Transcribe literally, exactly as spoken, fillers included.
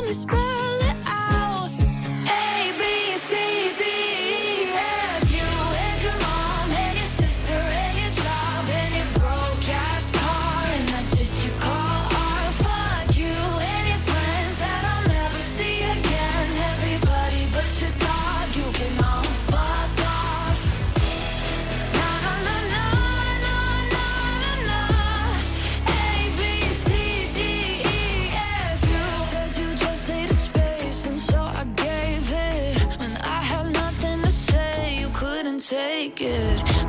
me spell it out. A, B, C, D, E, F. You and your mom and your sister and your job and your broke ass car and that shit you call art. Fuck you and your friends that I'll never see again. Everybody but your dog, you can all fuck off. Na na na na na na na na. A, B, C, D, E, F. You said you just needed space, and so I gave it. When I had nothing to say, you couldn't take it.